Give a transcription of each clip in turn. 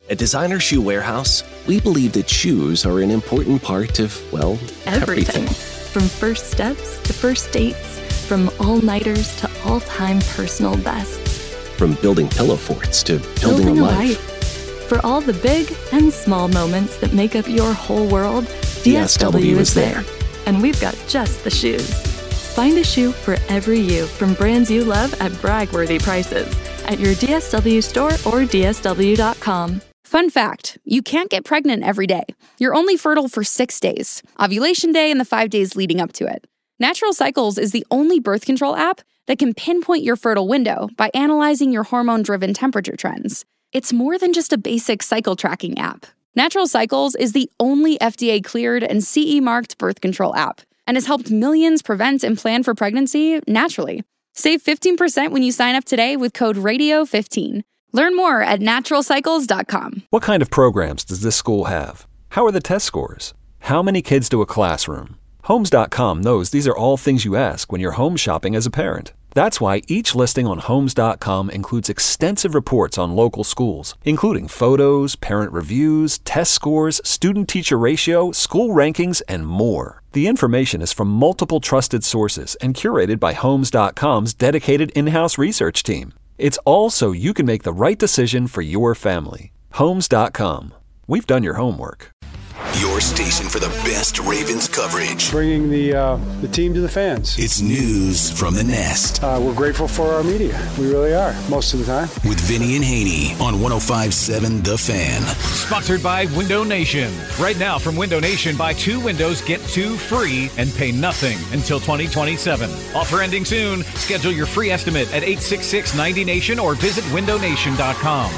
At Designer Shoe Warehouse, we believe that shoes are an important part of, well, everything. From first steps to first dates, from all-nighters to all-time personal bests. From building pillow forts to building a life. For all the big and small moments that make up your whole world, DSW is there. And we've got just the shoes. Find a shoe for every you from brands you love at brag-worthy prices at your DSW store or DSW.com. Fun fact, you can't get pregnant every day. You're only fertile for 6 days, ovulation day and the 5 days leading up to it. Natural Cycles is the only birth control app that can pinpoint your fertile window by analyzing your hormone-driven temperature trends. It's more than just a basic cycle tracking app. Natural Cycles is the only FDA-cleared and CE-marked birth control app and has helped millions prevent and plan for pregnancy naturally. Save 15% when you sign up today with code RADIO15. Learn more at naturalcycles.com. What kind of programs does this school have? How are the test scores? How many kids do a classroom? Homes.com knows these are all things you ask when you're home shopping as a parent. That's why each listing on Homes.com includes extensive reports on local schools, including photos, parent reviews, test scores, student-teacher ratio, school rankings, and more. The information is from multiple trusted sources and curated by Homes.com's dedicated in-house research team. It's all so you can make the right decision for your family. Homes.com. We've done your homework. Your station for the best Ravens coverage. Bringing the team to the fans. It's news from the Nest. We're grateful for our media. We really are, most of the time. With Vinny and Haney on 105.7 The Fan. Sponsored by Window Nation. Right now from Window Nation, buy 2 windows, get 2 free, and pay nothing until 2027. Offer ending soon. Schedule your free estimate at 866-90Nation or visit windownation.com.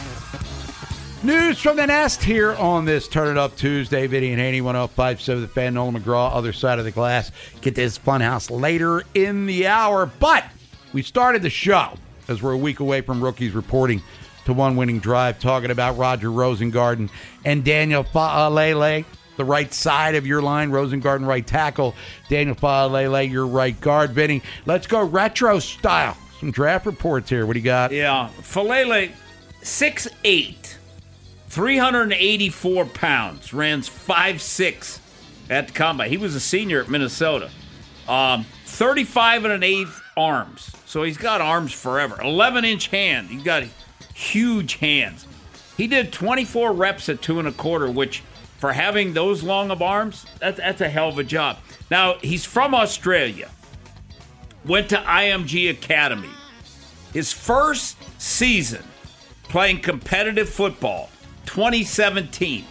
News from the Nest here on this Turn It Up Tuesday. Vinny and Haney, 105.7 The Fan. Nolan McGraw, other side of the glass. Get this funhouse later in the hour. But we started the show, as we're a week away from rookies reporting to one winning drive, talking about Roger Rosengarten and Daniel Faalele, the right side of your line. Rosengarten, right tackle. Daniel Faalele, your right guard. Vinny, let's go retro style. Some draft reports here. What do you got? Yeah, Faalele, 6'8". 384 pounds, ran 5'6" at the combine. He was a senior at Minnesota. 35 1/8 arms. So he's got arms forever. 11-inch hand. He's got huge hands. He did 24 reps at 2 1/4, which for having those long of arms, that's a hell of a job. Now, he's from Australia. Went to IMG Academy. His first season playing competitive football, 2017.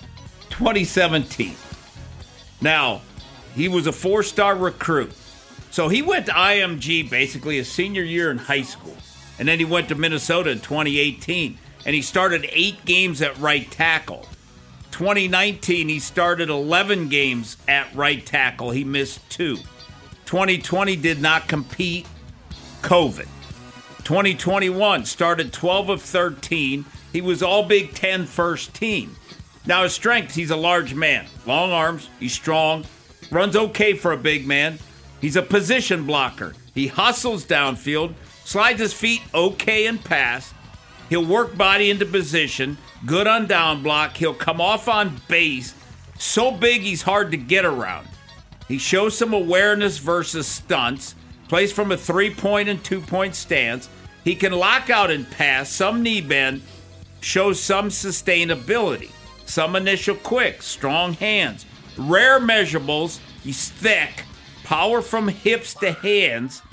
Now, he was a 4-star recruit. So he went to IMG basically his senior year in high school. And then he went to Minnesota in 2018. And he started 8 games at right tackle. 2019, he started 11 games at right tackle. He missed 2. 2020 did not compete. COVID. 2021 started 12 of 13. He was all Big Ten first team. Now his strengths, he's a large man. Long arms, he's strong, runs okay for a big man. He's a position blocker. He hustles downfield, slides his feet okay in pass. He'll work body into position, good on down block. He'll come off on base. So big he's hard to get around. He shows some awareness versus stunts. Plays from a 3-point and 2-point stance. He can lock out and pass, some knee bend, shows some sustainability, some initial quick, strong hands, rare measurables. He's thick, power from hips to hands.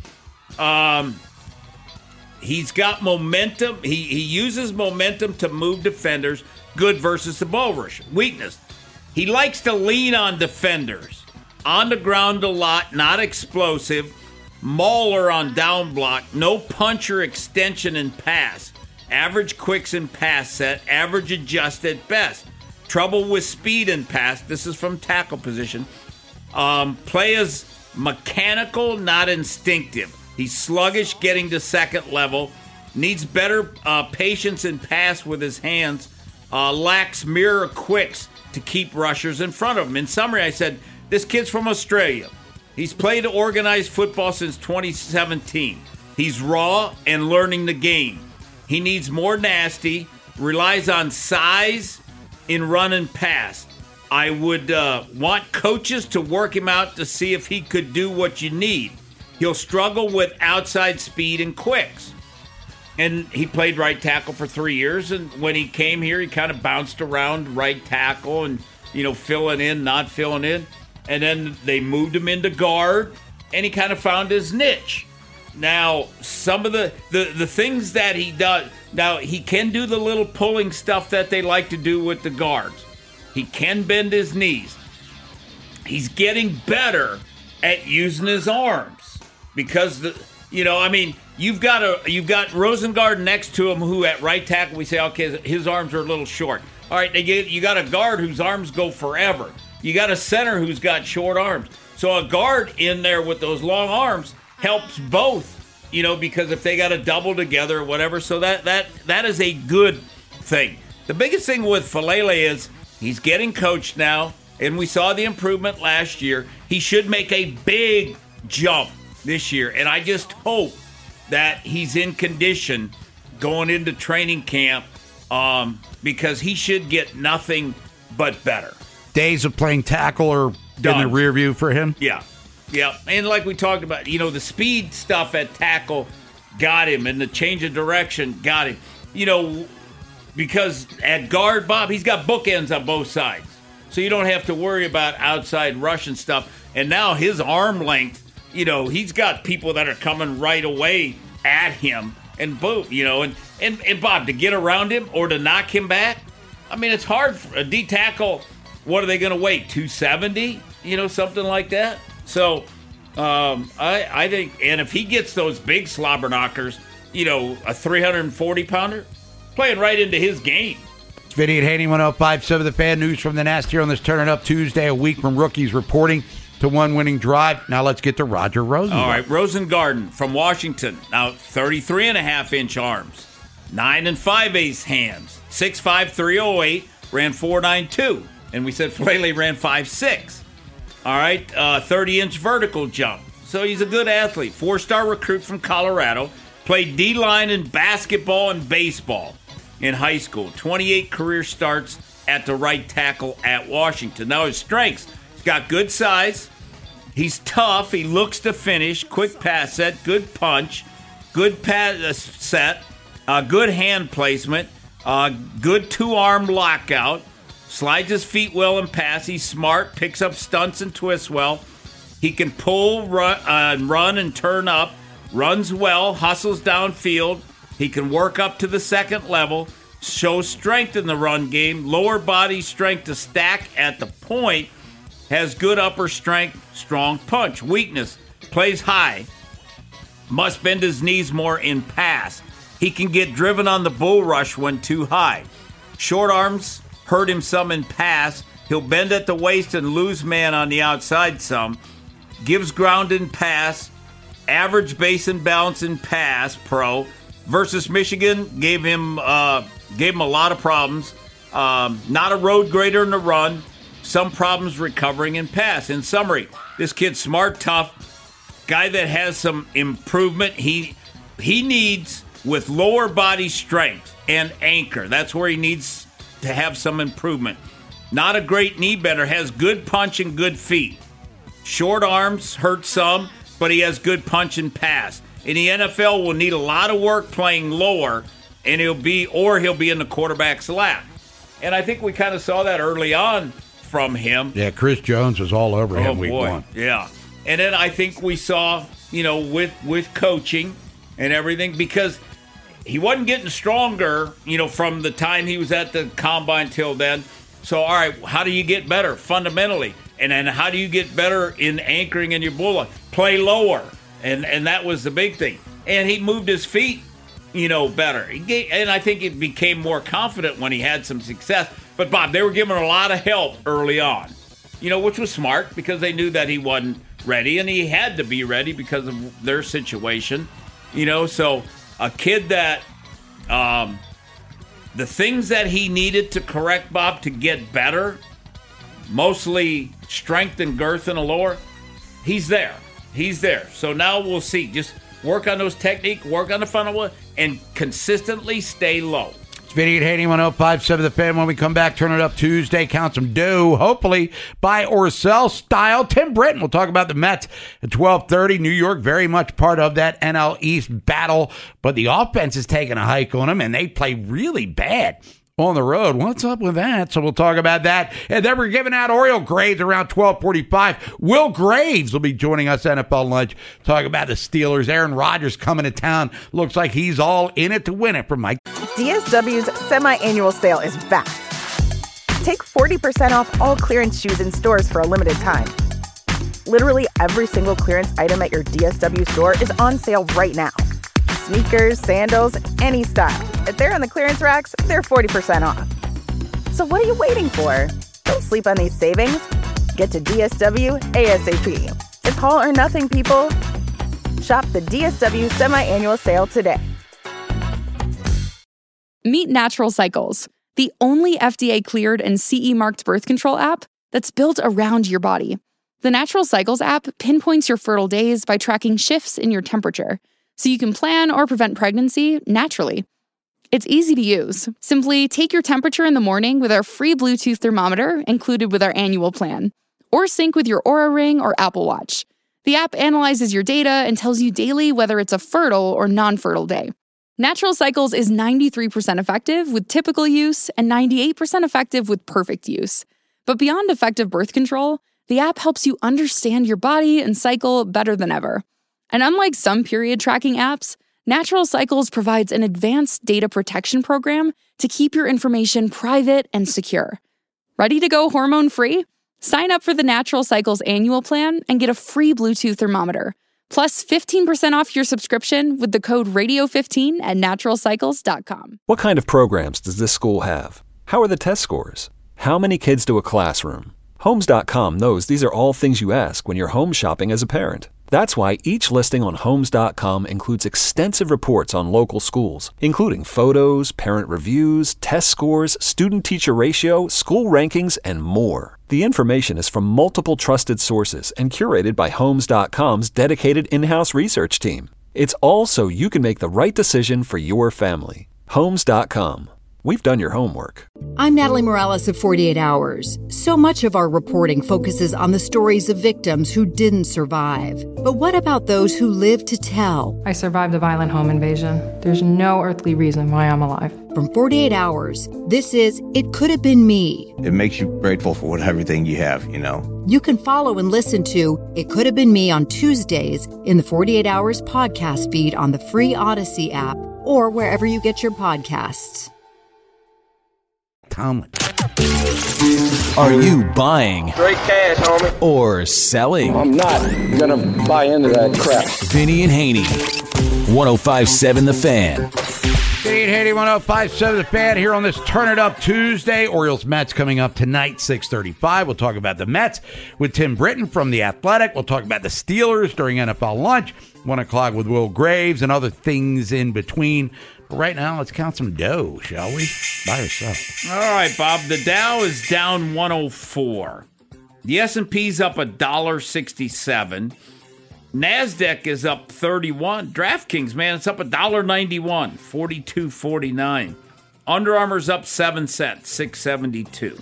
He's got momentum. He uses momentum to move defenders. Good versus the bull rush. Weakness, he likes to lean on defenders. On the ground a lot, not explosive. Mauler on down block. No punch or extension in pass. Average quicks in pass set. Average adjust at best. Trouble with speed in pass. This is from tackle position. Play is mechanical, not instinctive. He's sluggish getting to second level. Needs better patience in pass with his hands. Lacks mirror quicks to keep rushers in front of him. In summary, I said, this kid's from Australia. He's played organized football since 2017. He's raw and learning the game. He needs more nasty, relies on size in run and pass. I would want coaches to work him out to see if he could do what you need. He'll struggle with outside speed and quicks. And he played right tackle for 3 years, and when he came here, he kind of bounced around right tackle and, filling in, not filling in. And then they moved him into guard, and he kind of found his niche. Now, some of the things that he does, now he can do the little pulling stuff that they like to do with the guards. He can bend his knees. He's getting better at using his arms because you've got Rosengard next to him, who at right tackle we say, okay, his arms are a little short. All right, you got a guard whose arms go forever. You got a center who's got short arms. So a guard in there with those long arms helps both, because if they got to double together or whatever. So that is a good thing. The biggest thing with Faalele is he's getting coached now, and we saw the improvement last year. He should make a big jump this year, and I just hope that he's in condition going into training camp because he should get nothing but better. Days of playing tackle are in the rear view for him? Yeah. And like we talked about, the speed stuff at tackle got him, and the change of direction got him. Because at guard, Bob, he's got bookends on both sides. So you don't have to worry about outside rush and stuff. And now his arm length, he's got people that are coming right away at him. And boom, and Bob, to get around him or to knock him back, it's hard for a D tackle. What are they going to weigh, 270? Something like that. So I think, and if he gets those big slobber knockers, a 340-pounder, playing right into his game. It's Vinny and Haney, 105.7 The Fan. News from the Nest here on this Turn It Up Tuesday, a week from rookies reporting to one winning drive. Now let's get to Roger Rosengarten. All right, Rosengarten from Washington. Now 33.5-inch arms, 9 5/8 hands, 6'5", 308, ran 4.92. And we said Faalele ran 5'6". All right, 30-inch vertical jump. So he's a good athlete. 4-star recruit from Colorado. Played D-line in basketball and baseball in high school. 28 career starts at the right tackle at Washington. Now his strengths, he's got good size. He's tough. He looks to finish. Quick pass set. Good punch. Good pass set. Good hand placement. Good two-arm lockout. Slides his feet well and pass. He's smart. Picks up stunts and twists well. He can pull, run and turn up. Runs well. Hustles downfield. He can work up to the second level. Shows strength in the run game. Lower body strength to stack at the point. Has good upper strength. Strong punch. Weakness. Plays high. Must bend his knees more in pass. He can get driven on the bull rush when too high. Short arms hurt him some in pass. He'll bend at the waist and lose man on the outside some. Gives ground in pass. Average base and balance in pass, pro. Versus Michigan, gave him a lot of problems. Not a road grader in the run. Some problems recovering in pass. In summary, this kid's smart, tough, guy that has some improvement. He needs, with lower body strength and anchor, that's where he needs to have some improvement. Not a great knee bender, has good punch and good feet. Short arms hurt some, but he has good punch and pass. In the NFL, will need a lot of work playing lower, and he'll be in the quarterback's lap. And I think we kind of saw that early on from him. Yeah, Chris Jones was all over him week one. Yeah. And then I think we saw, with coaching and everything, because he wasn't getting stronger, from the time he was at the combine till then. So, all right, how do you get better fundamentally? And then how do you get better in anchoring in your bull? Play lower. And that was the big thing. And he moved his feet, better. And I think it became more confident when he had some success. But, Bob, they were giving a lot of help early on, which was smart because they knew that he wasn't ready. And he had to be ready because of their situation, So a kid that the things that he needed to correct, Bob, to get better, mostly strength and girth in the lower, he's there. He's there. So now we'll see. Just work on those technique, work on the funnel, and consistently stay low. It's Vinny and Haney, 105.7 The Fan. When we come back, Turn It Up Tuesday, count some dough, hopefully buy or sell style. Tim Britton will talk about the Mets at 12:30. New York very much part of that NL East battle, but the offense is taking a hike on them, and they play really bad on the road. What's up with that? So we'll talk about that. And then we're giving out Oriole grades around 12:45. Will Graves will be joining us NFL Lunch, talk about the Steelers. Aaron Rodgers coming to town. Looks like he's all in it to win it from Mike. DSW's semi-annual sale is back. Take 40% off all clearance shoes in stores for a limited time. Literally every single clearance item at your DSW store is on sale right now. Sneakers, sandals, any style. If they're on the clearance racks, they're 40% off. So what are you waiting for? Don't sleep on these savings. Get to DSW ASAP. It's all or nothing, people. Shop the DSW semi-annual sale today. Meet Natural Cycles, the only FDA-cleared and CE-marked birth control app that's built around your body. The Natural Cycles app pinpoints your fertile days by tracking shifts in your temperature, so you can plan or prevent pregnancy naturally. It's easy to use. Simply take your temperature in the morning with our free Bluetooth thermometer included with our annual plan, or sync with your Oura Ring or Apple Watch. The app analyzes your data and tells you daily whether it's a fertile or non-fertile day. Natural Cycles is 93% effective with typical use and 98% effective with perfect use. But beyond effective birth control, the app helps you understand your body and cycle better than ever. And unlike some period tracking apps, Natural Cycles provides an advanced data protection program to keep your information private and secure. Ready to go hormone-free? Sign up for the Natural Cycles annual plan and get a free Bluetooth thermometer, plus 15% off your subscription with the code RADIO15 at naturalcycles.com. What kind of programs does this school have? How are the test scores? How many kids do a classroom? Homes.com knows these are all things you ask when you're home shopping as a parent. That's why each listing on Homes.com includes extensive reports on local schools, including photos, parent reviews, test scores, student-teacher ratio, school rankings, and more. The information is from multiple trusted sources and curated by Homes.com's dedicated in-house research team. It's all so you can make the right decision for your family. Homes.com. We've done your homework. I'm Natalie Morales of 48 Hours. So much of our reporting focuses on the stories of victims who didn't survive. But what about those who lived to tell? I survived a violent home invasion. There's no earthly reason why I'm alive. From 48 Hours, this is It Could Have Been Me. It makes you grateful for everything you have, you know. You can follow and listen to It Could Have Been Me on Tuesdays in the 48 Hours podcast feed on the free Odyssey app or wherever you get your podcasts. Tomlin. Are you buying Straight cash, homie. or selling? I'm not gonna buy into that crap. Vinny and Haney, 105.7 The Fan. Vinny and Haney, 105.7 The Fan here on this Turn It Up Tuesday. Orioles Mets coming up tonight, 6:35. We'll talk about the Mets with Tim Britton from The Athletic. We'll talk about the Steelers during NFL Lunch, 1 o'clock with Will Graves and other things in between. But right now, let's count some dough, shall we? Buy or sell? All right, Bob. The Dow is down 104. The S&P's up $1.67. NASDAQ is up 31. DraftKings, man, it's up $1.91, 42.49. Under Armour's up 7 cents, 6.72.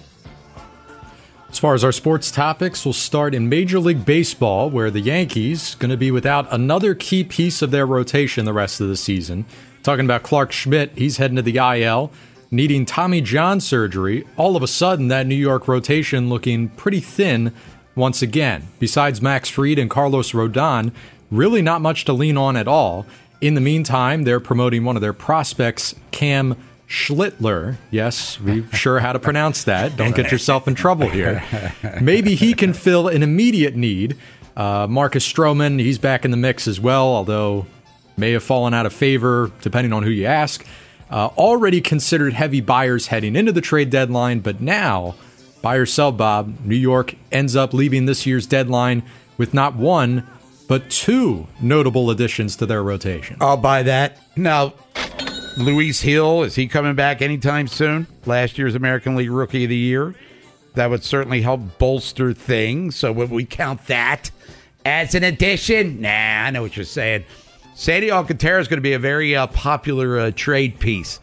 As far as our sports topics, we'll start in Major League Baseball, where the Yankees going to be without another key piece of their rotation the rest of the season. Talking about Clark Schmidt, he's heading to the IL, needing Tommy John surgery. All of a sudden, that New York rotation looking pretty thin once again. Besides Max Fried and Carlos Rodon, really not much to lean on at all. In the meantime, they're promoting one of their prospects, Cam Schlittler. Yes, we're sure how to pronounce that. Don't get yourself in trouble here. Maybe he can fill an immediate need. Marcus Stroman, he's back in the mix as well, although may have fallen out of favor, depending on who you ask. Already considered heavy buyers heading into the trade deadline, but now, buy or sell, Bob, New York ends up leaving this year's deadline with not one, but two notable additions to their rotation. I'll buy that. Now, Luis Hill, is he coming back anytime soon? Last year's American League Rookie of the Year. That would certainly help bolster things. So would we count that as an addition? Nah, I know what you're saying. Sandy Alcantara is going to be a very popular trade piece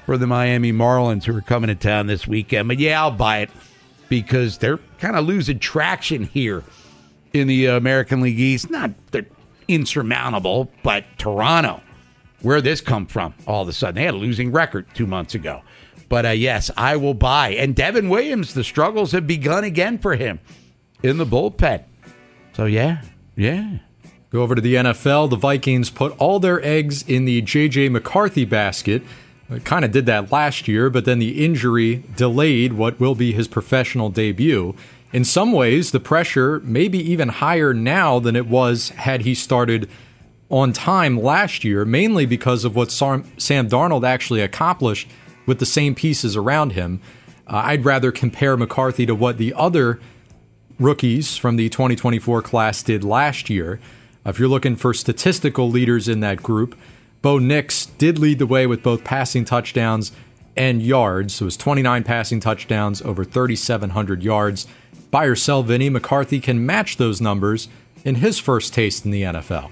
for the Miami Marlins, who are coming to town this weekend. But yeah, I'll buy it because they're kind of losing traction here in the American League East. Not they're insurmountable, but Toronto, where'd this come from all of a sudden? They had a losing record 2 months ago. But yes, I will buy. And Devin Williams, the struggles have begun again for him in the bullpen. So yeah. Go over to the NFL. The Vikings put all their eggs in the J.J. McCarthy basket. Kind of did that last year, but then the injury delayed what will be his professional debut. In some ways, the pressure may be even higher now than it was had he started on time last year, mainly because of what Sam Darnold actually accomplished with the same pieces around him. I'd rather compare McCarthy to what the other rookies from the 2024 class did last year. If you're looking for statistical leaders in that group, Bo Nix did lead the way with both passing touchdowns and yards. So it was 29 passing touchdowns, over 3,700 yards. Buy or sell, Vinny, McCarthy can match those numbers in his first taste in the NFL.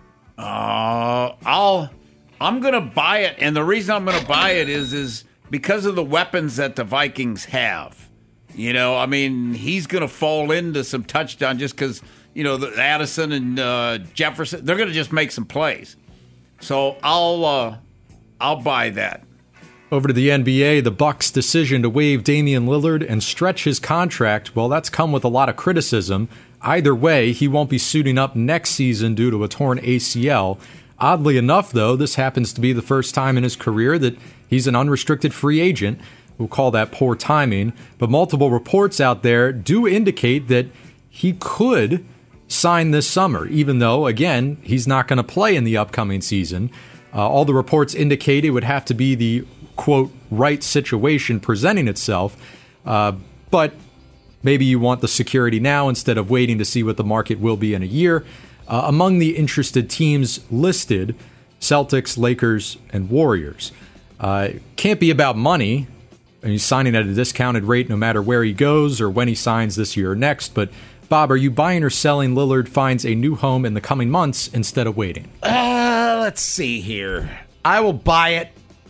I'm going to buy it, and the reason I'm going to buy it is because of the weapons that the Vikings have. You know, I mean, he's going to fall into some touchdown just because, you know, Addison and Jefferson, they're going to just make some plays. So I'll buy that. Over to the NBA, the Bucks' decision to waive Damian Lillard and stretch his contract, well, that's come with a lot of criticism. Either way, he won't be suiting up next season due to a torn ACL. Oddly enough, though, this happens to be the first time in his career that he's an unrestricted free agent. We'll call that poor timing. But multiple reports out there do indicate that he could sign this summer, even though, again, he's not going to play in the upcoming season. All the reports indicate it would have to be the, quote, right situation presenting itself. But maybe you want the security now instead of waiting to see what the market will be in a year. Among the interested teams listed, Celtics, Lakers, and Warriors. Can't be about money. And he's signing at a discounted rate no matter where he goes or when he signs this year or next. But, Bob, are you buying or selling Lillard finds a new home in the coming months instead of waiting? Let's see here. I will buy it.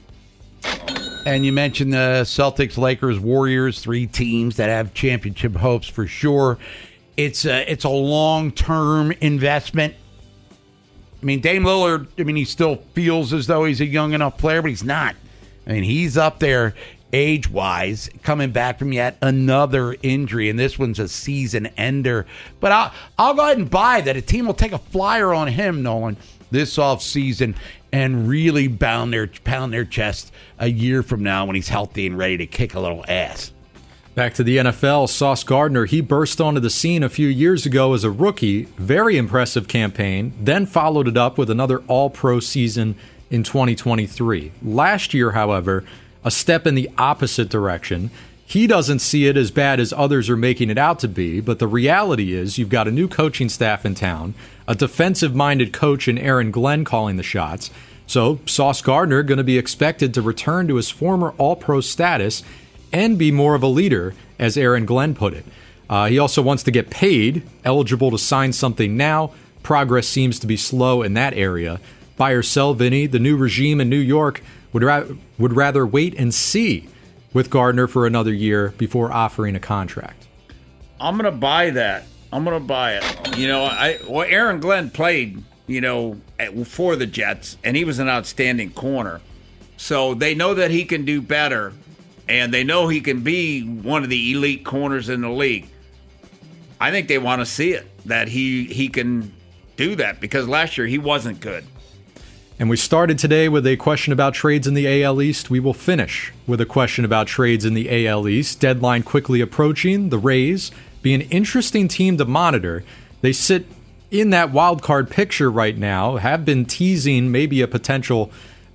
And you mentioned the Celtics, Lakers, Warriors, 3 teams that have championship hopes for sure. It's a long-term investment. I mean, Dame Lillard, he still feels as though he's a young enough player, but he's not. I mean, he's up there age-wise, coming back from yet another injury, and this one's a season ender. But I'll go ahead and buy that a team will take a flyer on him, Nolan, this offseason and really pound their chest a year from now when he's healthy and ready to kick a little ass. Back to the NFL, Sauce Gardner, he burst onto the scene a few years ago as a rookie. Very impressive campaign, then followed it up with another all-pro season in 2023. Last year, however, a step in the opposite direction. He doesn't see it as bad as others are making it out to be, but the reality is you've got a new coaching staff in town, a defensive-minded coach in Aaron Glenn calling the shots. So Sauce Gardner going to be expected to return to his former all-pro status and be more of a leader, as Aaron Glenn put it. He also wants to get paid, eligible to sign something now. Progress seems to be slow in that area. Buy or sell, Vinny, the new regime in New York would rather wait and see with Gardner for another year before offering a contract. I'm going to buy that. I'm going to buy it. You know, Aaron Glenn played, for the Jets, and he was an outstanding corner. So they know that he can do better. And they know he can be one of the elite corners in the league. I think they want to see it, that he can do that, because last year he wasn't good. And we started today with a question about trades in the AL East. We will finish with a question about trades in the AL East. Deadline quickly approaching. The Rays be an interesting team to monitor. They sit in that wild card picture right now, have been teasing maybe a potential,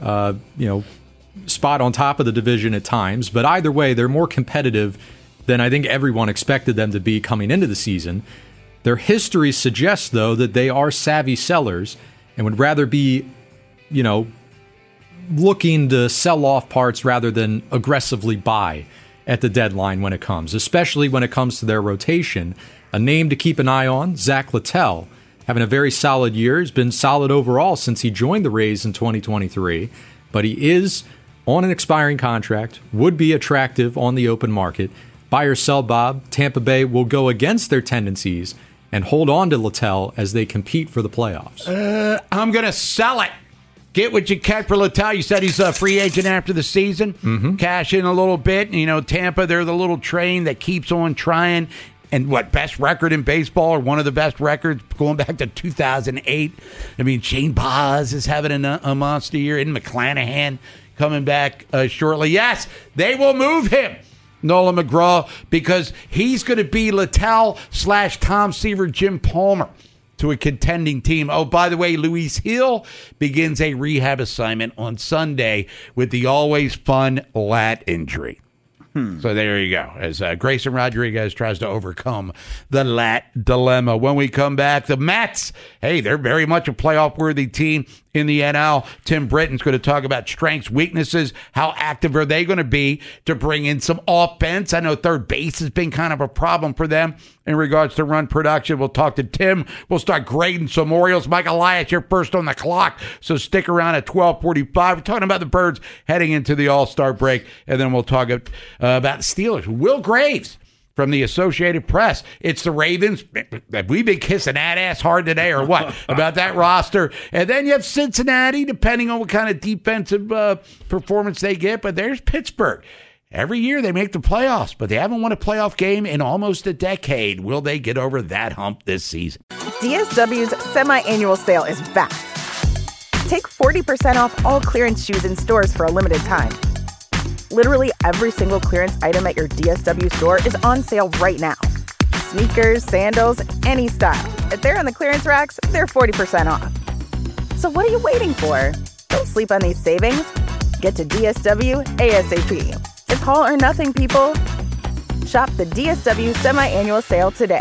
spot on top of the division at times, but either way, they're more competitive than I think everyone expected them to be coming into the season. Their history suggests, though, that they are savvy sellers and would rather be, looking to sell off parts rather than aggressively buy at the deadline when it comes, especially when it comes to their rotation. A name to keep an eye on, Zach Littell, having a very solid year. He's been solid overall since he joined the Rays in 2023, but he is on an expiring contract, would be attractive on the open market. Buy or sell Bob, Tampa Bay will go against their tendencies and hold on to Littell as they compete for the playoffs. I'm going to sell it. Get what you can for Littell. You said he's a free agent after the season. Mm-hmm. Cash in a little bit. You know, Tampa, they're the little train that keeps on trying. And best record in baseball, or one of the best records going back to 2008. I mean, Shane Baz is having a monster year. And McClanahan coming back shortly. Yes, they will move him, Nolan McGraw, because he's going to be Littell/Tom Seaver, Jim Palmer to a contending team. Oh, by the way, Luis Hill begins a rehab assignment on Sunday with the always fun lat injury. So there you go, as Grayson Rodriguez tries to overcome the lat dilemma. When we come back, the Mets, hey, they're very much a playoff-worthy team in the NL. Tim Britton's going to talk about strengths, weaknesses, how active are they going to be to bring in some offense. I know third base has been kind of a problem for them in regards to run production. We'll talk to Tim. We'll start grading some Orioles. Mike Elias, you're first on the clock, so stick around at 12:45. We're talking about the Birds heading into the All-Star break, and then we'll talk about the Steelers. Will Graves from the Associated Press. It's the Ravens. Have we been kissing that ass hard today or what about that roster? And then you have Cincinnati, depending on what kind of defensive performance they get. But there's Pittsburgh. Every year they make the playoffs, but they haven't won a playoff game in almost a decade. Will they get over that hump this season? DSW's semi-annual sale is back. Take 40% off all clearance shoes in stores for a limited time. Literally every single clearance item at your DSW store is on sale right now. Sneakers, sandals, any style. If they're on the clearance racks, they're 40% off. So what are you waiting for? Don't sleep on these savings. Get to DSW ASAP. It's all or nothing, people. Shop the DSW semi-annual sale today.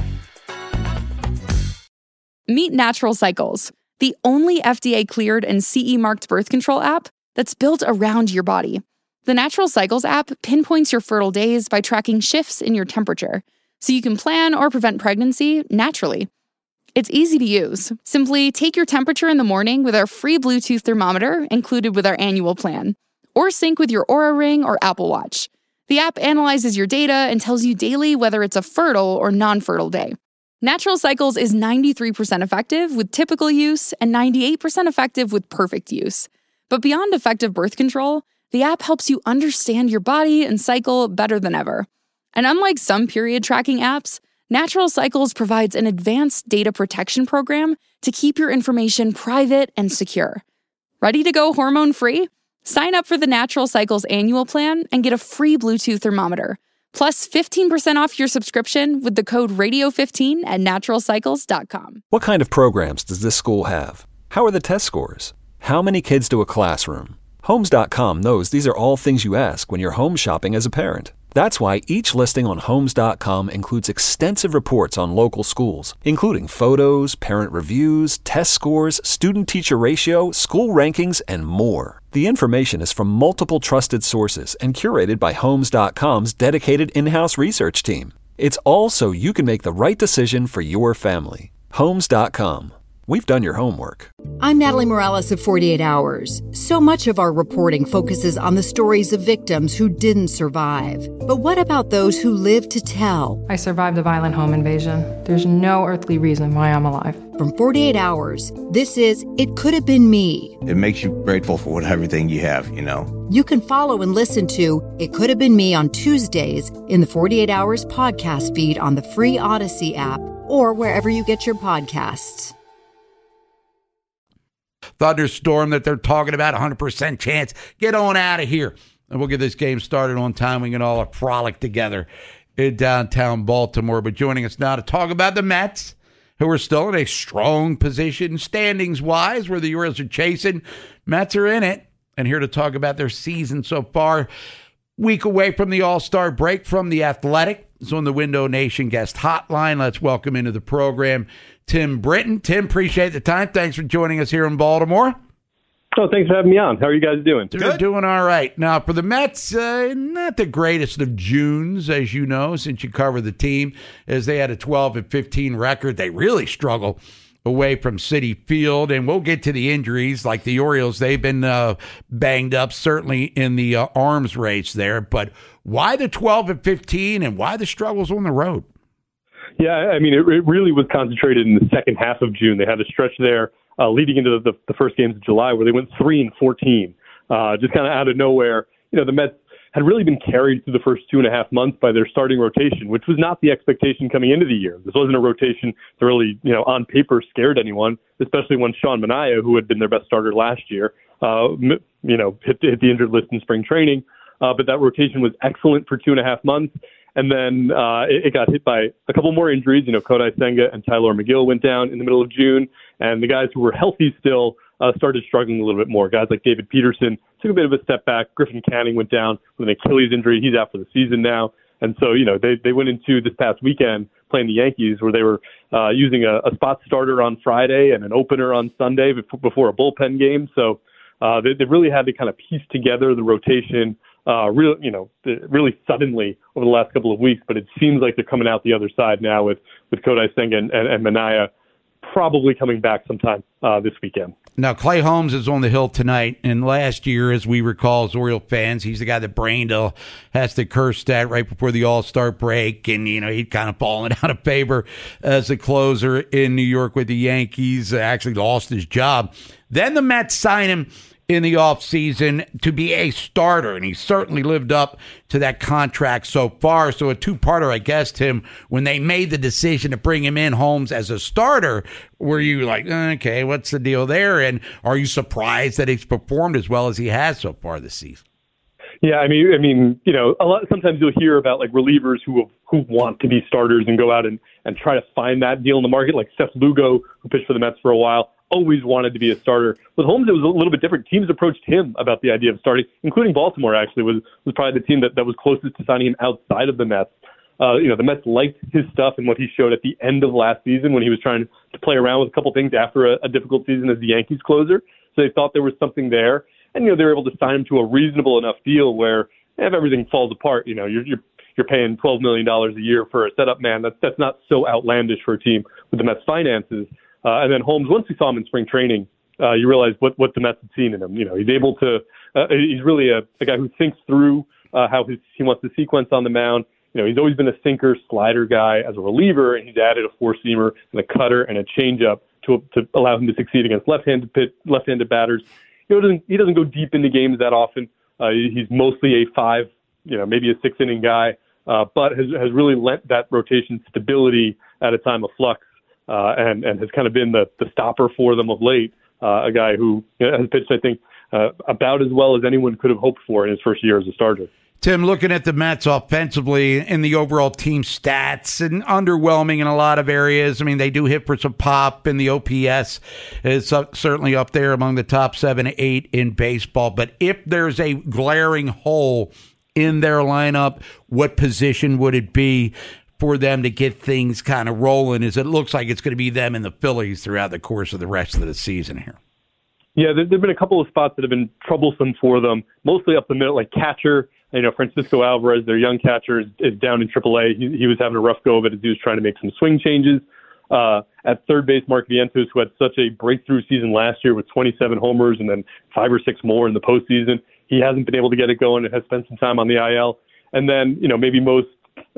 Meet Natural Cycles, the only FDA-cleared and CE-marked birth control app that's built around your body. The Natural Cycles app pinpoints your fertile days by tracking shifts in your temperature, so you can plan or prevent pregnancy naturally. It's easy to use. Simply take your temperature in the morning with our free Bluetooth thermometer included with our annual plan, or sync with your Oura Ring or Apple Watch. The app analyzes your data and tells you daily whether it's a fertile or non-fertile day. Natural Cycles is 93% effective with typical use and 98% effective with perfect use. But beyond effective birth control, the app helps you understand your body and cycle better than ever. And unlike some period tracking apps, Natural Cycles provides an advanced data protection program to keep your information private and secure. Ready to go hormone-free? Sign up for the Natural Cycles annual plan and get a free Bluetooth thermometer, plus 15% off your subscription with the code radio15 at naturalcycles.com. What kind of programs does this school have? How are the test scores? How many kids do a classroom? Homes.com knows these are all things you ask when you're home shopping as a parent. That's why each listing on Homes.com includes extensive reports on local schools, including photos, parent reviews, test scores, student-teacher ratio, school rankings, and more. The information is from multiple trusted sources and curated by Homes.com's dedicated in-house research team. It's all so you can make the right decision for your family. Homes.com. We've done your homework. I'm Natalie Morales of 48 Hours. So much of our reporting focuses on the stories of victims who didn't survive. But what about those who lived to tell? I survived a violent home invasion. There's no earthly reason why I'm alive. From 48 Hours, this is It Could Have Been Me. It makes you grateful for everything you have, you know. You can follow and listen to It Could Have Been Me on Tuesdays in the 48 Hours podcast feed on the free Odyssey app or wherever you get your podcasts. Thunderstorm that they're talking about, 100% chance. Get on out of here. And we'll get this game started on time. We can all frolic together in downtown Baltimore. But joining us now to talk about the Mets, who are still in a strong position standings-wise, where the Orioles are chasing. Mets are in it. And here to talk about their season so far, week away from the All-Star break from The Athletic. It's on the Window Nation guest hotline. Let's welcome into the program Tim Britton. Tim, appreciate the time. Thanks for joining us here in Baltimore. Oh, thanks for having me on. How are you guys doing? They're doing all right. Now, for the Mets, not the greatest of Junes, as you know, since you cover the team, as they had a 12-15 record. They really struggle away from Citi Field. And we'll get to the injuries. Like the Orioles, they've been banged up, certainly in the arms race there. But why the 12-15 and why the struggles on the road? Yeah, I mean, it really was concentrated in the second half of June. They had a stretch there leading into the first games of July where they went 3-14, just kind of out of nowhere. You know, the Mets had really been carried through the first 2.5 months by their starting rotation, which was not the expectation coming into the year. This wasn't a rotation that really, on paper scared anyone, especially when Sean Manaea, who had been their best starter last year, hit the injured list in spring training. But that rotation was excellent for 2.5 months. And then it got hit by a couple more injuries. Kodai Senga and Tyler McGill went down in the middle of June. And the guys who were healthy still started struggling a little bit more. Guys like David Peterson took a bit of a step back. Griffin Canning went down with an Achilles injury. He's out for the season now. And so, they went into this past weekend playing the Yankees where they were using a spot starter on Friday and an opener on Sunday before a bullpen game. So they really had to kind of piece together the rotation really suddenly over the last couple of weeks, but it seems like they're coming out the other side now with Kodai Senga and Manaea probably coming back sometime this weekend. Now, Clay Holmes is on the hill tonight, and last year, as we recall as Oriole fans, he's the guy that Brandel has to curse at right before the All-Star break, and, he'd kind of fallen out of favor as a closer in New York with the Yankees, actually lost his job. Then the Mets sign him in the offseason to be a starter, and he certainly lived up to that contract so far. So a two-parter, I guess, Tim, when they made the decision to bring him in, Holmes, as a starter, were you like, okay, what's the deal there? And are you surprised that he's performed as well as he has so far this season? Yeah, I mean, sometimes you'll hear about like relievers who want to be starters and go out and try to find that deal in the market, like Seth Lugo, who pitched for the Mets for a while, always wanted to be a starter. With Holmes, it was a little bit different. Teams approached him about the idea of starting, including Baltimore, actually, was probably the team that was closest to signing him outside of the Mets. The Mets liked his stuff and what he showed at the end of last season when he was trying to play around with a couple things after a difficult season as the Yankees closer. So they thought there was something there. And, they were able to sign him to a reasonable enough deal where if everything falls apart, you're paying $12 million a year for a setup man. That's not so outlandish for a team with the Mets finances. And then Holmes, once we saw him in spring training, you realize what the Mets had seen in him. He's able to he's really a guy who thinks through how he wants to sequence on the mound. He's always been a sinker, slider guy as a reliever, and he's added a four-seamer and a cutter and a changeup to allow him to succeed against left-handed batters. He doesn't go deep into games that often. He's mostly a 5, maybe a 6-inning guy, but has really lent that rotation stability at a time of flux. And has kind of been the stopper for them of late, a guy who has pitched, I think, about as well as anyone could have hoped for in his first year as a starter. Tim, looking at the Mets offensively and the overall team stats, and underwhelming in a lot of areas. I mean, they do hit for some pop, and the OPS is certainly up there among the top 7 to 8 in baseball. But if there's a glaring hole in their lineup, what position would it be for them to get things kind of rolling, as it looks like it's going to be them and the Phillies throughout the course of the rest of the season here? Yeah, there have been a couple of spots that have been troublesome for them, mostly up the middle, like catcher. Francisco Alvarez, their young catcher, is down in AAA. He was having a rough go of it as he was trying to make some swing changes. At third base, Mark Vientos, who had such a breakthrough season last year with 27 homers and then 5 or 6 more in the postseason, he hasn't been able to get it going and has spent some time on the IL. And then, maybe most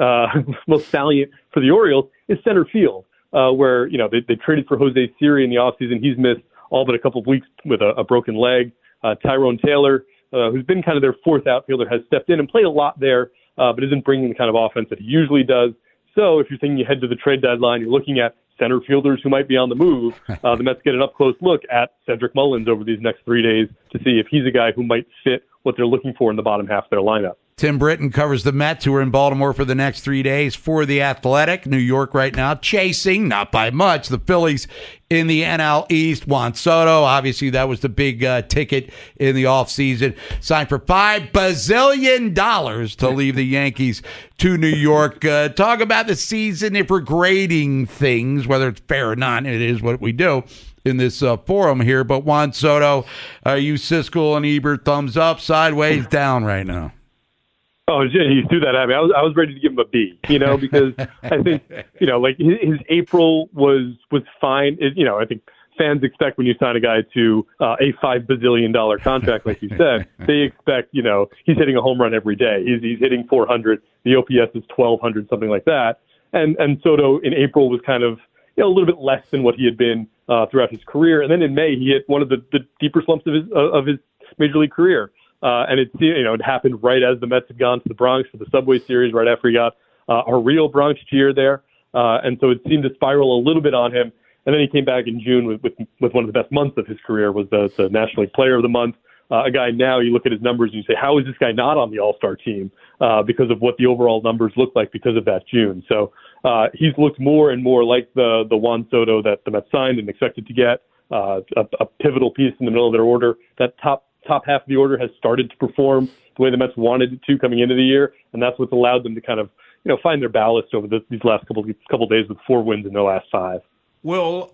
salient for the Orioles is center field, where they traded for Jose Siri in the offseason. He's missed all but a couple of weeks with a broken leg. Tyrone Taylor, who's been kind of their fourth outfielder, has stepped in and played a lot there, but isn't bringing the kind of offense that he usually does. So if you're thinking ahead to the trade deadline, you're looking at center fielders who might be on the move. The Mets get an up-close look at Cedric Mullins over these next 3 days to see if he's a guy who might fit what they're looking for in the bottom half of their lineup. Tim Britton covers the Mets, who are in Baltimore for the next 3 days for The Athletic. New York right now chasing, not by much, the Phillies in the NL East. Juan Soto, obviously that was the big ticket in the offseason. Signed for $5 bazillion to leave the Yankees to New York. Talk about the season if we're grading things, whether it's fair or not. It is what we do in this forum here. But Juan Soto, are you Siskel and Ebert thumbs up, sideways, down right now? Oh, he threw that at me. I was ready to give him a B, because I think, like his April was fine. I think fans expect when you sign a guy to a $5 bazillion contract, like you said, they expect, he's hitting a home run every day. He's hitting 400. The OPS is 1,200, something like that. And Soto in April was kind of, a little bit less than what he had been throughout his career. And then in May, he hit one of the deeper slumps of his major league career. And it happened right as the Mets had gone to the Bronx for the Subway Series, right after he got a real Bronx cheer there. And so it seemed to spiral a little bit on him. And then he came back in June with one of the best months of his career, was the National League Player of the Month. A guy now, you look at his numbers and you say, how is this guy not on the All-Star team? Because of what the overall numbers look like because of that June. So he's looked more and more like the Juan Soto that the Mets signed and expected to get, a pivotal piece in the middle of their order. That top half of the order has started to perform the way the Mets wanted it to coming into the year, and that's what's allowed them to kind of find their ballast over these last couple days with 4 wins in their last 5. Will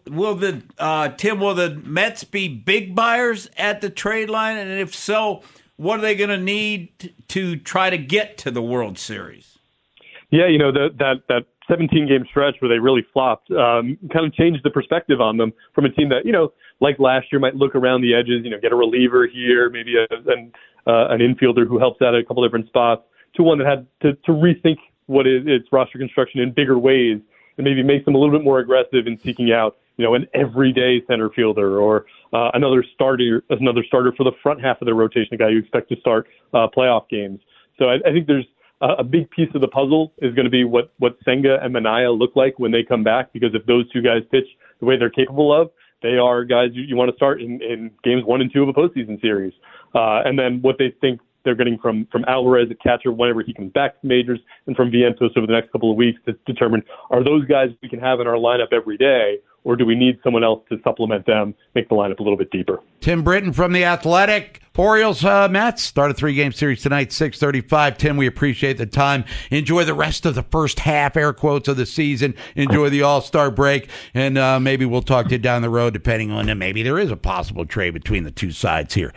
the Mets be big buyers at the trade line? And if so, what are they going to need to try to get to the World Series? Yeah, that 17-game stretch where they really flopped kind of changed the perspective on them from a team that, like last year, might look around the edges, get a reliever here, maybe an infielder who helps out at a couple different spots, to one that had to rethink what is its roster construction in bigger ways, and maybe makes them a little bit more aggressive in seeking out, an everyday center fielder or another starter for the front half of their rotation, a guy you expect to start playoff games. So I think there's a big piece of the puzzle is going to be what Senga and Minaya look like when they come back, because if those two guys pitch the way they're capable of, they are guys you want to start in games 1 and 2 of a postseason series. And then what they think they're getting from Alvarez at catcher whenever he comes back to majors, and from Vientos over the next couple of weeks to determine, are those guys we can have in our lineup every day, or do we need someone else to supplement them, make the lineup a little bit deeper? Tim Britton from The Athletic. Orioles, Mets, start a 3-game series tonight, 6:35. Tim, we appreciate the time. Enjoy the rest of the first half, air quotes, of the season. Enjoy the All-Star break, and maybe we'll talk to you down the road, depending on maybe there is a possible trade between the two sides here.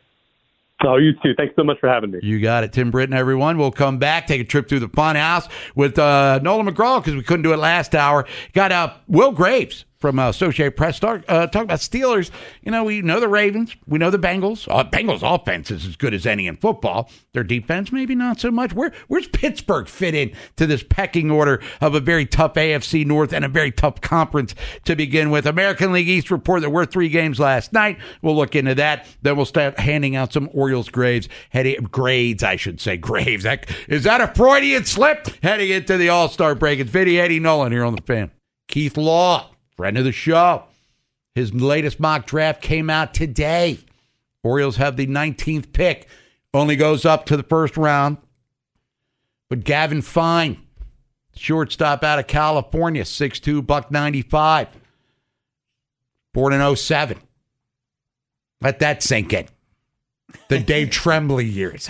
Oh, you too. Thanks so much for having me. You got it. Tim Britton, everyone. We'll come back, take a trip through the fun house with Nolan McGraw, because we couldn't do it last hour. Got Will Graves from Associated Press talk about Steelers. We know the Ravens. We know the Bengals. Bengals offense is as good as any in football. Their defense, maybe not so much. Where's Pittsburgh fit in to this pecking order of a very tough AFC North and a very tough conference to begin with? American League East report that were 3 games last night. We'll look into that. Then we'll start handing out some Orioles grades, I should say. Graves. Is that a Freudian slip? Heading into the All-Star break. It's Vinny, Eddie, Nolan here on The Fan. Keith Law, friend of the show. His latest mock draft came out today. Orioles have the 19th pick. Only goes up to the first round. But Gavin Fine, shortstop out of California, 6'2", $195. Born in 2007. Let that sink in. The Dave Tremblay years.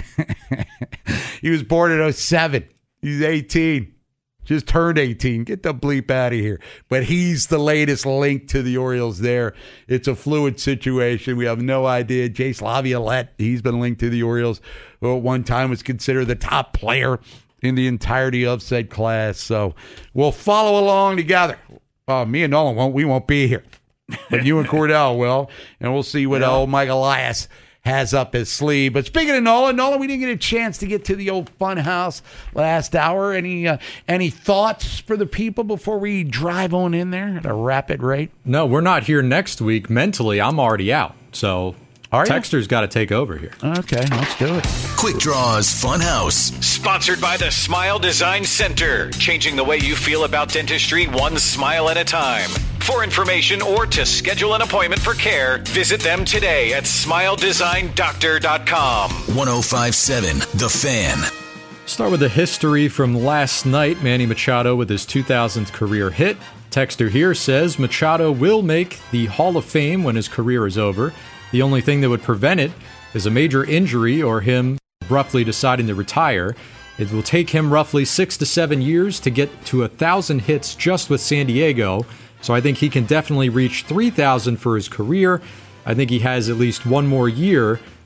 He was born in 2007. He's 18. Just turned 18. Get the bleep out of here. But he's the latest link to the Orioles there. It's a fluid situation. We have no idea. Jace Laviolette, he's been linked to the Orioles, who at one time was considered the top player in the entirety of said class. So we'll follow along together. Me and Nolan won't. We won't be here. But you and Cordell will. And we'll see what old Mike Elias has up his sleeve. But speaking of Nolan, we didn't get a chance to get to the old fun house last hour. Any thoughts for the people before we drive on in there at a rapid rate? No, we're not here next week. Mentally, I'm already out. So Texter's got to take over here. Okay, let's do it. Quick Draws Fun House. Sponsored by the Smile Design Center. Changing the way you feel about dentistry one smile at a time. For information or to schedule an appointment for care, visit them today at smiledesignDoctor.com. 105.7 The Fan. Start with the history from last night. Manny Machado with his 2000th career hit. Texter here says Machado will make the Hall of Fame when his career is over. The only thing that would prevent it is a major injury or him abruptly deciding to retire. It will take him roughly 6 to 7 years to get to 1,000 hits just with San Diego. So I think he can definitely reach 3,000 for his career. I think he has at least one more year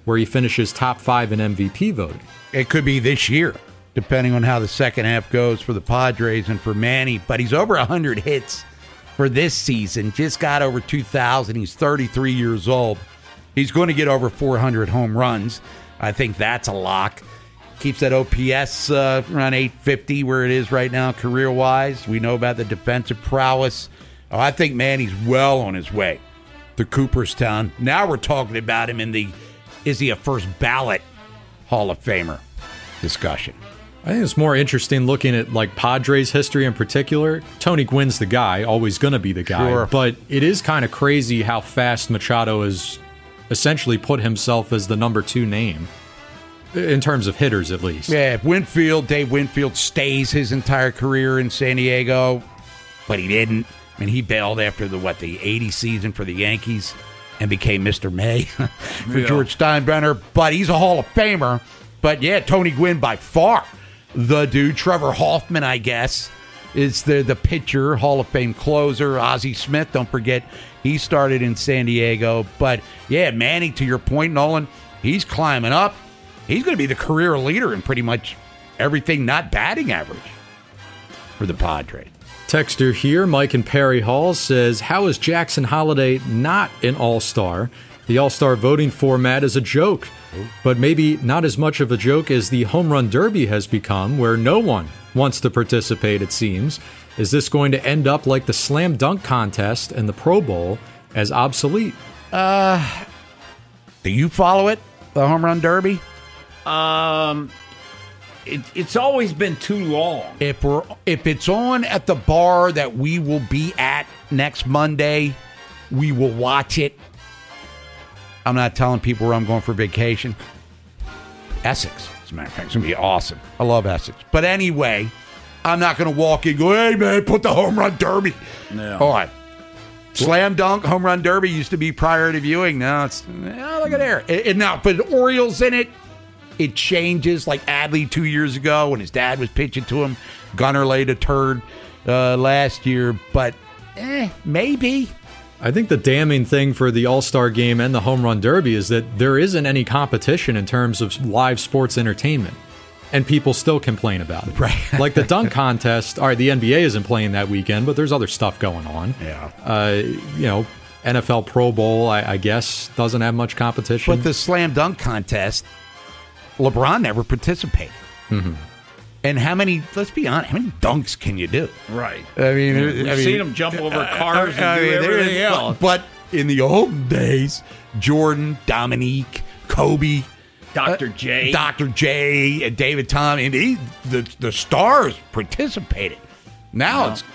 where he finishes top 5 in MVP voting. It could be this year, depending on how the second half goes for the Padres and for Manny. But he's over 100 hits for this season. Just got over 2,000. He's 33 years old. He's going to get over 400 home runs. I think that's a lock. Keeps that OPS around 850 where it is right now career-wise. We know about the defensive prowess. Oh, I think Manny's well on his way to Cooperstown. Now we're talking about him in the is he a first ballot Hall of Famer discussion. I think it's more interesting looking at like Padres history in particular. Tony Gwynn's the guy, always going to be the guy. Sure. But it is kind of crazy how fast Machado has essentially put himself as the number 2 name, in terms of hitters at least. Yeah, if Dave Winfield stays his entire career in San Diego, but he didn't. I mean, he bailed after the 80 season for the Yankees and became Mr. May for George Steinbrenner. But he's a Hall of Famer. But yeah, Tony Gwynn by far the dude. Trevor Hoffman, I guess, is the pitcher, Hall of Fame closer. Ozzie Smith, don't forget, he started in San Diego. But yeah, Manny, to your point, Nolan, he's climbing up. He's going to be the career leader in pretty much everything, not batting average, for the Padres. Texter here, Mike in Perry Hall, says, how is Jackson Holliday not an all-star? The all-star voting format is a joke, but maybe not as much of a joke as the home run derby has become, where no one wants to participate, it seems. Is this going to end up like the slam dunk contest and the Pro Bowl as obsolete? Do you follow it, the home run derby? It's always been too long. If it's on at the bar that we will be at next Monday, we will watch it. I'm not telling people where I'm going for vacation. Essex, as a matter of fact. It's going to be awesome. I love Essex. But anyway, I'm not going to walk in and go, hey, man, put the home run derby. No. All right. Slam dunk, home run derby used to be priority viewing. Now it's, look at there. Now, but Orioles in it, it changes. Like Adley 2 years ago when his dad was pitching to him. Gunnar laid a turd last year. But, maybe. I think the damning thing for the All-Star Game and the Home Run Derby is that there isn't any competition in terms of live sports entertainment, and people still complain about it. Right. Like the dunk contest, all right, the NBA isn't playing that weekend, but there's other stuff going on. Yeah. NFL Pro Bowl, I guess, doesn't have much competition. But the slam dunk contest, LeBron never participated. Mm-hmm. And let's be honest, how many dunks can you do? Right. I mean, we've seen him jump over cars and do everything else. But in the old days, Jordan, Dominique, Kobe, Dr. J, and David Tom, and the stars participated. Now it's,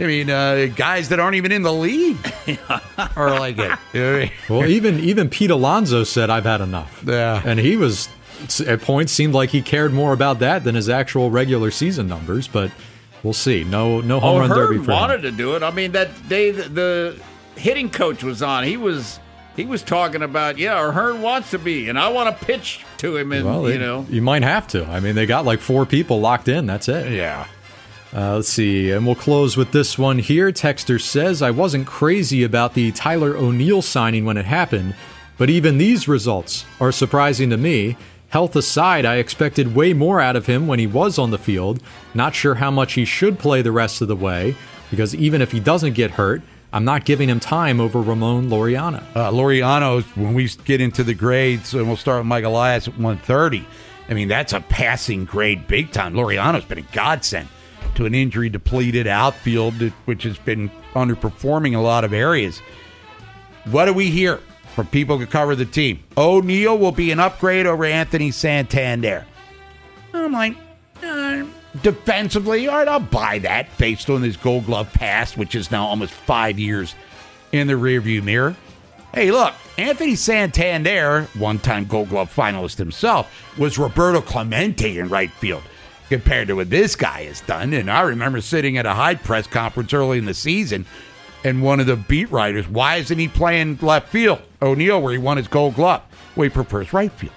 guys that aren't even in the league are like it. Well, even Pete Alonso said, I've had enough. Yeah. And he was, at points, seemed like he cared more about that than his actual regular season numbers, but we'll see. No home run derby for him. Wanted to do it. I mean, that day the hitting coach was on. He was talking about, Hearn wants to be, and I want to pitch to him. And you might have to. I mean, they got like 4 people locked in. That's it. Yeah. Let's see, and we'll close with this one here. Texter says, I wasn't crazy about the Tyler O'Neill signing when it happened, but even these results are surprising to me. Health aside, I expected way more out of him when he was on the field. Not sure how much he should play the rest of the way, because even if he doesn't get hurt, I'm not giving him time over Ramon Laureano. Laureano, when we get into the grades, and we'll start with Mike Elias at 130, I mean, that's a passing grade big time. Laureano's been a godsend to an injury-depleted outfield, which has been underperforming a lot of areas. What do we hear from people who cover the team? O'Neill will be an upgrade over Anthony Santander. I'm like, defensively, all right, I'll buy that based on his Gold Glove past, which is now almost 5 years in the rearview mirror. Hey, look, Anthony Santander, one-time Gold Glove finalist himself, was Roberto Clemente in right field compared to what this guy has done. And I remember sitting at a Hyde press conference early in the season, and one of the beat writers, why isn't he playing left field? O'Neill, where he won his Gold Glove. Well, he prefers right field.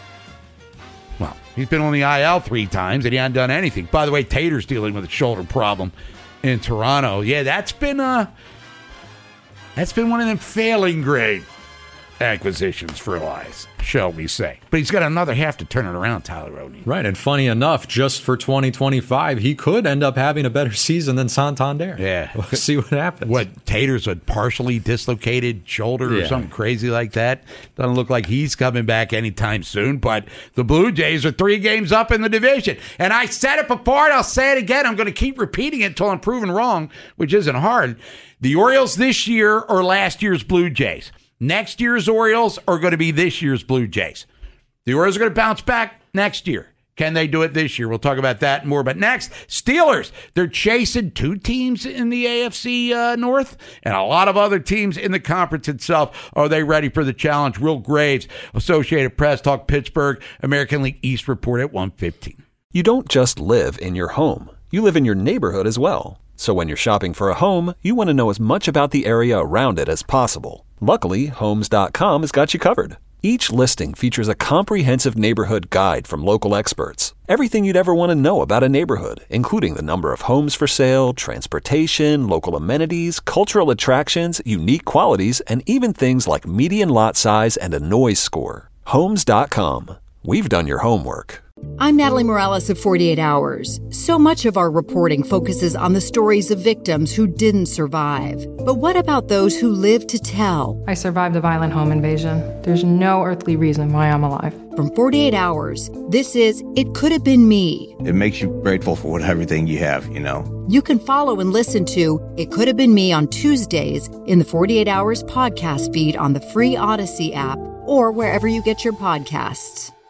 Well, he's been on the IL 3 times, and he hasn't done anything. By the way, Tater's dealing with a shoulder problem in Toronto. Yeah, that's been one of them failing grade acquisitions for Elias, shall we say. But he's got another half to turn it around, Tyler O'Neill. Right, and funny enough, just for 2025, he could end up having a better season than Santander. Yeah. We'll see what happens. What, Tater's a partially dislocated shoulder or something crazy like that? Doesn't look like he's coming back anytime soon, but the Blue Jays are 3 games up in the division. And I said it before, and I'll say it again. I'm going to keep repeating it until I'm proven wrong, which isn't hard. The Orioles this year are last year's Blue Jays. Next year's Orioles are going to be this year's Blue Jays. The Orioles are going to bounce back next year. Can they do it this year? We'll talk about that and more. But next, Steelers. They're chasing 2 teams in the AFC North and a lot of other teams in the conference itself. Are they ready for the challenge? Will Graves, Associated Press, talk Pittsburgh, American League East report at 1:15. You don't just live in your home. You live in your neighborhood as well. So when you're shopping for a home, you want to know as much about the area around it as possible. Luckily, Homes.com has got you covered. Each listing features a comprehensive neighborhood guide from local experts. Everything you'd ever want to know about a neighborhood, including the number of homes for sale, transportation, local amenities, cultural attractions, unique qualities, and even things like median lot size and a noise score. Homes.com. We've done your homework. I'm Natalie Morales of 48 Hours. So much of our reporting focuses on the stories of victims who didn't survive. But what about those who lived to tell? I survived a violent home invasion. There's no earthly reason why I'm alive. From 48 Hours, this is It Could Have Been Me. It makes you grateful for everything you have, you know. You can follow and listen to It Could Have Been Me on Tuesdays in the 48 Hours podcast feed on the free Odyssey app or wherever you get your podcasts.